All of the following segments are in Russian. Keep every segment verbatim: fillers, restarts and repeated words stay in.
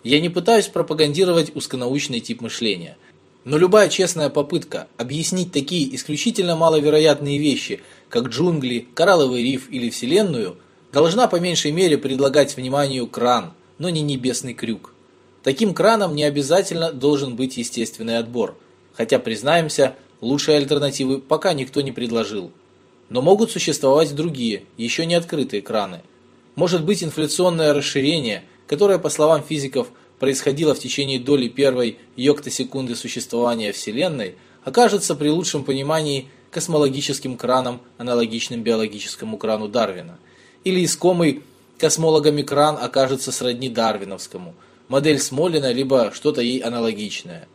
Я не пытаюсь пропагандировать узконаучный тип мышления. Но любая честная попытка объяснить такие исключительно маловероятные вещи, как джунгли, коралловый риф или Вселенную, должна по меньшей мере предлагать вниманию кран, но не небесный крюк. Таким краном не обязательно должен быть естественный отбор, хотя, признаемся, лучшей альтернативы пока никто не предложил. Но могут существовать другие, еще не открытые краны. Может быть инфляционное расширение, которое, по словам физиков, происходило в течение доли первой йоктосекунды существования Вселенной, окажется при лучшем понимании космологическим краном, аналогичным биологическому крану Дарвина. Или искомый космологами кран окажется сродни дарвиновскому, модель Смолина, либо что-то ей аналогичное.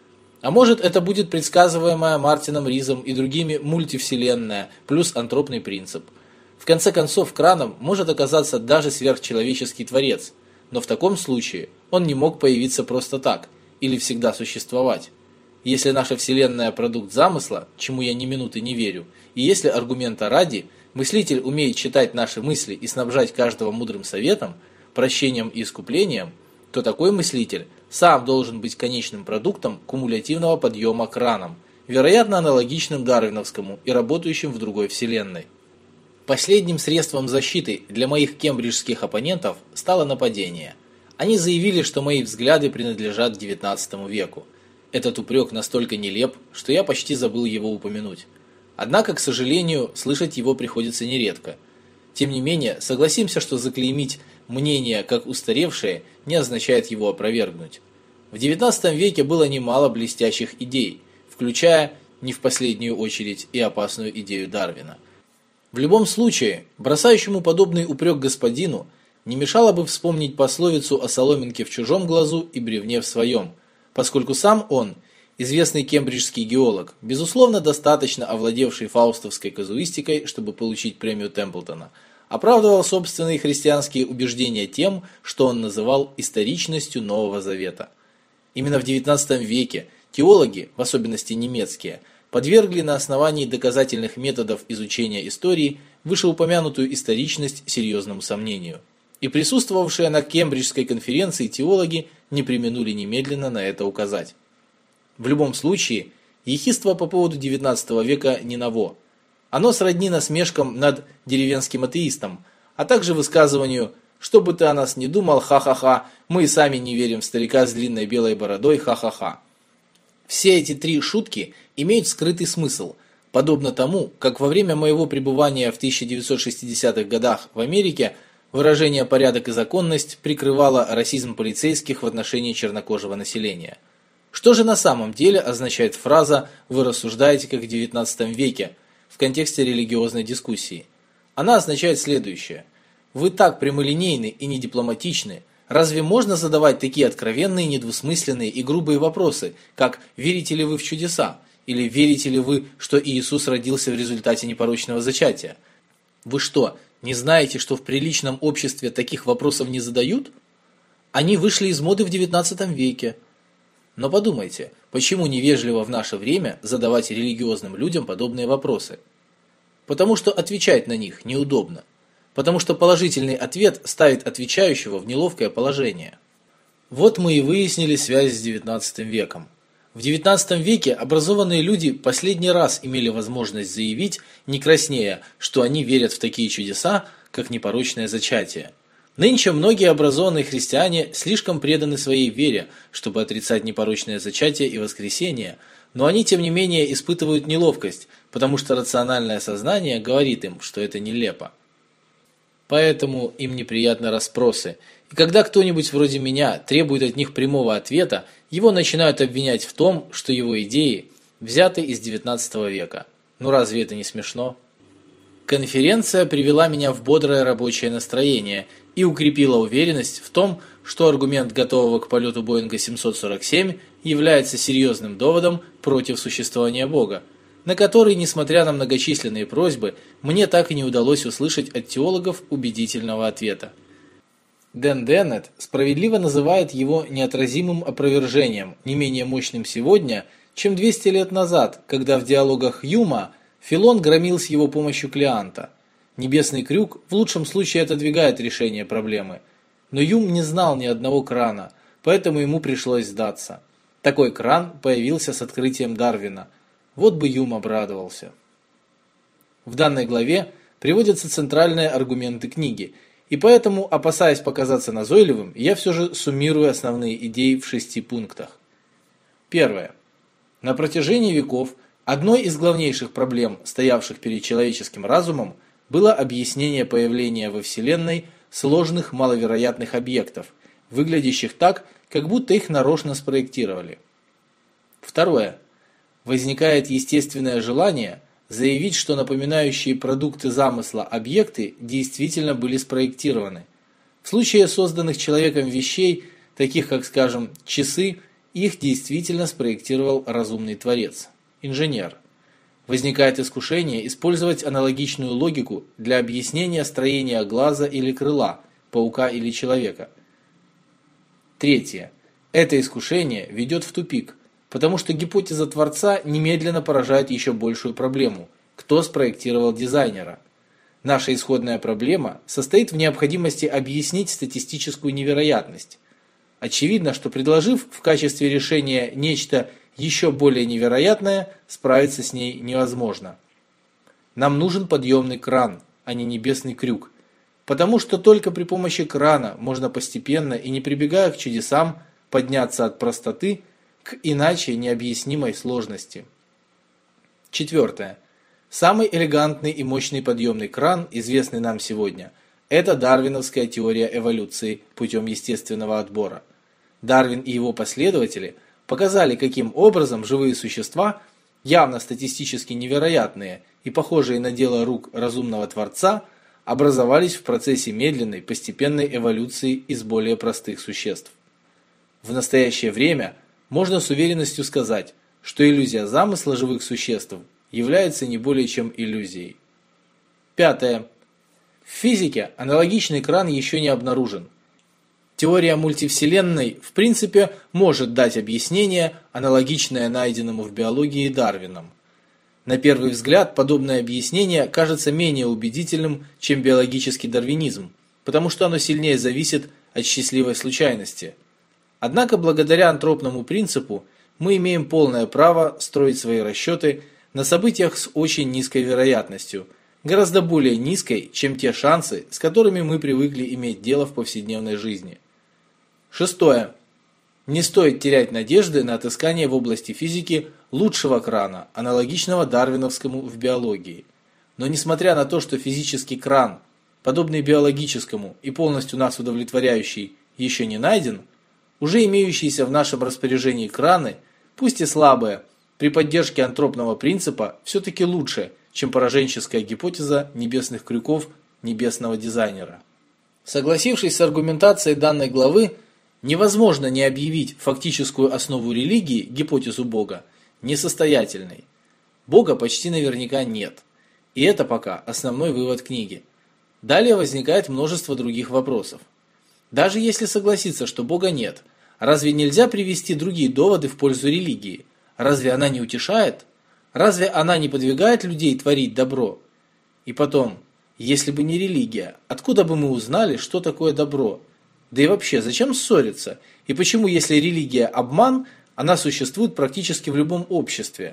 А может, это будет предсказываемая Мартином Ризом и другими мультивселенная плюс антропный принцип. В конце концов, краном может оказаться даже сверхчеловеческий творец, но в таком случае он не мог появиться просто так или всегда существовать. Если наша Вселенная продукт замысла, чему я ни минуты не верю, и если аргумента ради, мыслитель умеет читать наши мысли и снабжать каждого мудрым советом, прощением и искуплением, то такой мыслитель сам должен быть конечным продуктом кумулятивного подъема краном, вероятно аналогичным дарвиновскому и работающим в другой Вселенной. Последним средством защиты для моих кембриджских оппонентов стало нападение. Они заявили, что мои взгляды принадлежат девятнадцатому веку. Этот упрек настолько нелеп, что я почти забыл его упомянуть. Однако, к сожалению, слышать его приходится нередко. Тем не менее, согласимся, что заклеймить мнение как устаревшее не означает его опровергнуть. В девятнадцатом веке было немало блестящих идей, включая, не в последнюю очередь, и опасную идею Дарвина. В любом случае, бросающему подобный упрек господину не мешало бы вспомнить пословицу о соломинке в чужом глазу и бревне в своем, поскольку сам он, известный кембриджский геолог, безусловно достаточно овладевший фаустовской казуистикой, чтобы получить премию Темплтона, оправдывал собственные христианские убеждения тем, что он называл историчностью Нового Завета. Именно в девятнадцатом веке теологи, в особенности немецкие, подвергли на основании доказательных методов изучения истории вышеупомянутую историчность серьезному сомнению. И присутствовавшие на Кембриджской конференции теологи не преминули немедленно на это указать. В любом случае, ехидство по поводу девятнадцатого века не ново. Оно сродни насмешкам над деревенским атеистом, а также высказыванию «что бы ты о нас ни думал, ха-ха-ха, мы и сами не верим в старика с длинной белой бородой, ха-ха-ха». Все эти три шутки имеют скрытый смысл, подобно тому, как во время моего пребывания в тысяча девятьсот шестидесятых годах в Америке выражение «порядок и законность» прикрывало расизм полицейских в отношении чернокожего населения. Что же на самом деле означает фраза «вы рассуждаете как в девятнадцатом веке» в контексте религиозной дискуссии? Она означает следующее. Вы так прямолинейны и недипломатичны. Разве можно задавать такие откровенные, недвусмысленные и грубые вопросы, как «верите ли вы в чудеса?» или «верите ли вы, что Иисус родился в результате непорочного зачатия?» Вы что, не знаете, что в приличном обществе таких вопросов не задают? Они вышли из моды в девятнадцатом веке. Но подумайте, почему невежливо в наше время задавать религиозным людям подобные вопросы? Потому что отвечать на них неудобно. Потому что положительный ответ ставит отвечающего в неловкое положение. Вот мы и выяснили связь с девятнадцатым веком. В девятнадцатом веке образованные люди последний раз имели возможность заявить, не краснея, что они верят в такие чудеса, как непорочное зачатие. Нынче многие образованные христиане слишком преданы своей вере, чтобы отрицать непорочное зачатие и воскресение, но они тем не менее испытывают неловкость, потому что рациональное сознание говорит им, что это нелепо. Поэтому им неприятны расспросы, и когда кто-нибудь вроде меня требует от них прямого ответа, его начинают обвинять в том, что его идеи взяты из девятнадцатого века. Ну разве это не смешно? Конференция привела меня в бодрое рабочее настроение и укрепила уверенность в том, что аргумент готового к полету Боинга семьсот сорок семь является серьезным доводом против существования Бога, на который, несмотря на многочисленные просьбы, мне так и не удалось услышать от теологов убедительного ответа. Дэн Деннет справедливо называет его неотразимым опровержением, не менее мощным сегодня, чем двести лет назад, когда в диалогах Хьюма Филон громил с его помощью Клеанта. Небесный крюк в лучшем случае отодвигает решение проблемы. Но Юм не знал ни одного крана, поэтому ему пришлось сдаться. Такой кран появился с открытием Дарвина. Вот бы Юм обрадовался. В данной главе приводятся центральные аргументы книги, и поэтому, опасаясь показаться назойливым, я все же суммирую основные идеи в шести пунктах. Первое. На протяжении веков одной из главнейших проблем, стоявших перед человеческим разумом, было объяснение появления во Вселенной сложных маловероятных объектов, выглядящих так, как будто их нарочно спроектировали. Второе. Возникает естественное желание заявить, что напоминающие продукты замысла объекты действительно были спроектированы. В случае созданных человеком вещей, таких как, скажем, часы, их действительно спроектировал разумный творец, инженер. Возникает искушение использовать аналогичную логику для объяснения строения глаза или крыла, паука или человека. Третье. Это искушение ведет в тупик, потому что гипотеза Творца немедленно поражает еще большую проблему – кто спроектировал дизайнера. Наша исходная проблема состоит в необходимости объяснить статистическую невероятность. Очевидно, что предложив в качестве решения нечто еще более невероятное, справиться с ней невозможно. Нам нужен подъемный кран, а не небесный крюк, потому что только при помощи крана можно постепенно и не прибегая к чудесам подняться от простоты к иначе необъяснимой сложности. Четвертое. Самый элегантный и мощный подъемный кран, известный нам сегодня, это дарвиновская теория эволюции путем естественного отбора. Дарвин и его последователи показали, каким образом живые существа, явно статистически невероятные и похожие на дело рук разумного Творца, образовались в процессе медленной, постепенной эволюции из более простых существ. В настоящее время можно с уверенностью сказать, что иллюзия замысла живых существ является не более чем иллюзией. Пятое. В физике аналогичный кран еще не обнаружен. Теория мультивселенной в принципе может дать объяснение, аналогичное найденному в биологии Дарвином. На первый взгляд подобное объяснение кажется менее убедительным, чем биологический дарвинизм, потому что оно сильнее зависит от счастливой случайности. Однако благодаря антропному принципу мы имеем полное право строить свои расчеты на событиях с очень низкой вероятностью, гораздо более низкой, чем те шансы, с которыми мы привыкли иметь дело в повседневной жизни. Шестое. Не стоит терять надежды на отыскание в области физики лучшего крана, аналогичного дарвиновскому в биологии. Но несмотря на то, что физический кран, подобный биологическому и полностью нас удовлетворяющий, еще не найден, уже имеющиеся в нашем распоряжении краны, пусть и слабые, при поддержке антропного принципа все-таки лучше, чем пораженческая гипотеза небесных крюков небесного дизайнера. Согласившись с аргументацией данной главы, невозможно не объявить фактическую основу религии, гипотезу Бога, несостоятельной. Бога почти наверняка нет. И это пока основной вывод книги. Далее возникает множество других вопросов. Даже если согласиться, что Бога нет, разве нельзя привести другие доводы в пользу религии? Разве она не утешает? Разве она не подвигает людей творить добро? И потом, если бы не религия, откуда бы мы узнали, что такое добро? Да и вообще, зачем ссориться? И почему, если религия обман, она существует практически в любом обществе?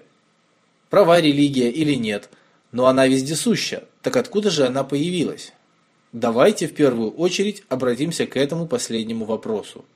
Права религия или нет, но она вездесуща, так откуда же она появилась? Давайте в первую очередь обратимся к этому последнему вопросу.